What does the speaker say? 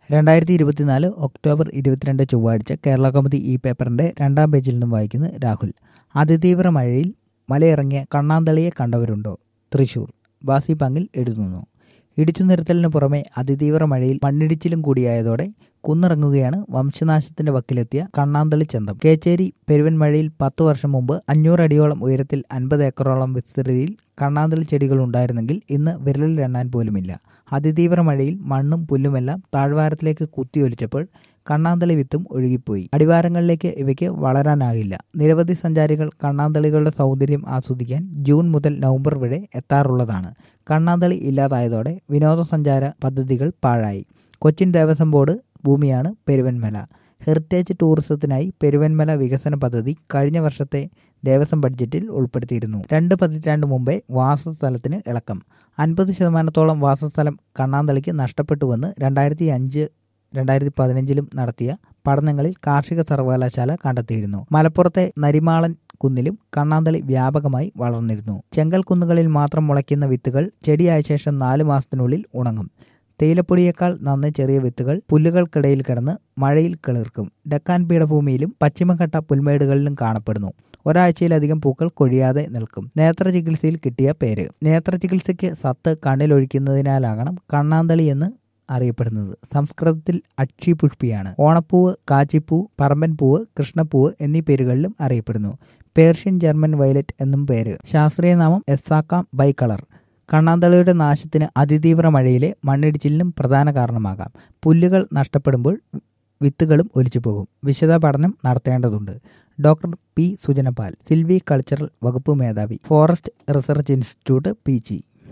2024 October 22 ചൊവ്വാഴ്ച കേരള കൗമുദി ഈ പേപ്പറിന്റെ 2-ാം പേജിൽ നിന്നും വായിക്കുന്നത് രാഹുൽ. അതിതീവ്ര മഴയിൽ മലയിറങ്ങിയ കണ്ണാന്തളിയെ കണ്ടവരുണ്ടോ? തൃശൂർ. ബാസി പങ്ങിൽ എഴുതുന്നു. ഇടിച്ചു നിരത്തലിന് പുറമെ അതിതീവ്ര മഴയിൽ മണ്ണിടിച്ചിലും കൂടിയായതോടെ കുന്നിറങ്ങുകയാണ് വംശനാശത്തിന്റെ വക്കിലെത്തിയ കണ്ണാന്തളി ചന്തം. കേച്ചേരി പെരുവൻമഴയിൽ 10 വർഷം മുമ്പ് 500 അടിയോളം ഉയരത്തിൽ 50 ഏക്കറോളം വിസ്തൃതിയിൽ കണ്ണാന്തളി ചെടികൾ ഉണ്ടായിരുന്നെങ്കിൽ ഇന്ന് വിരലിൽ എണ്ണാൻ പോലുമില്ല. അതിതീവ്ര മഴയിൽ മണ്ണും പുല്ലുമെല്ലാം താഴ്വാരത്തിലേക്ക് കുത്തിയൊലിച്ചപ്പോൾ കണ്ണാന്തളി വിത്തും ഒഴുകിപ്പോയി. അടിവാരങ്ങളിലേക്ക് ഇവയ്ക്ക് വളരാനാകില്ല. നിരവധി സഞ്ചാരികൾ കണ്ണാന്തളികളുടെ സൗന്ദര്യം ആസ്വദിക്കാൻ ജൂൺ മുതൽ നവംബർ വരെ എത്താറുള്ളതാണ്. കണ്ണാന്തളി ഇല്ലാതായതോടെ വിനോദസഞ്ചാര പദ്ധതികൾ പാഴായി. കൊച്ചിൻ ദേവസ്വം ബോർഡ് ഭൂമിയാണ് പെരുവൻമല. ഹെറിറ്റേജ് ടൂറിസത്തിനായി പെരുവൻമല വികസന പദ്ധതി കഴിഞ്ഞ വർഷത്തെ ദേവസ്വം ബഡ്ജറ്റിൽ ഉൾപ്പെടുത്തിയിരുന്നു. 2 പതിറ്റാണ്ട് മുമ്പേ വാസസ്ഥലത്തിന് ഇളക്കം. 50% വാസസ്ഥലം കണ്ണാന്തളിക്ക് നഷ്ടപ്പെട്ടുവെന്ന് 2005-2015 നടത്തിയ പഠനങ്ങളിൽ കാർഷിക സർവകലാശാല കണ്ടെത്തിയിരുന്നു. മലപ്പുറത്തെ നരിമാളൻ കുന്നിലും കണ്ണാന്തളി വ്യാപകമായി വളർന്നിരുന്നു. ചെങ്കൽ കുന്നുകളിൽ മാത്രം മുളയ്ക്കുന്ന വിത്തുകൾ ചെടിയായ ശേഷം 4 മാസത്തിനുള്ളിൽ ഉണങ്ങും. തേയിലപ്പൊടിയേക്കാൾ നന്നേ ചെറിയ വിത്തുകൾ പുല്ലുകൾക്കിടയിൽ കിടന്ന് മഴയിൽ കിളിർക്കും. ഡക്കാൻ പീഠഭൂമിയിലും പശ്ചിമഘട്ട പുൽമേടുകളിലും കാണപ്പെടുന്നു. ഒരാഴ്ചയിലധികം പൂക്കൾ കൊഴിയാതെ നിൽക്കും. നേത്രചികിത്സയിൽ കിട്ടിയ പേര്. നേത്രചികിത്സയ്ക്ക് സത്ത് കണ്ണിലൊഴിക്കുന്നതിനാലാകണം കണ്ണാന്തളി എന്ന് അറിയപ്പെടുന്നത്. സംസ്കൃതത്തിൽ അക്ഷി പുഷ്പിയാണ്. ഓണപ്പൂവ്, കാച്ചിപ്പൂ, പറമ്പൻ പൂവ്, കൃഷ്ണപ്പൂവ് എന്നീ പേരുകളിലും അറിയപ്പെടുന്നു. പേർഷ്യൻ ജർമ്മൻ വയലറ്റ് എന്നും പേര്. ശാസ്ത്രീയ നാമം എസ്സാക്ക ബൈകളർ. കണ്ണാന്തളിയുടെ നാശത്തിന് അതിതീവ്ര മഴയിലെ മണ്ണിടിച്ചിലിനും പ്രധാന കാരണമാകാം. പുല്ലുകൾ നഷ്ടപ്പെടുമ്പോൾ വിത്തുകളും ഒലിച്ചുപോകും. വിശദ പഠനം നടത്തേണ്ടതുണ്ട്. Doctor P Sujanapal, silvicultural വകുപ്പ് മേധാവി, ഫോറസ്റ്റ് റിസർച്ച് ഇൻസ്റ്റിറ്റ്യൂട്ട്, PG.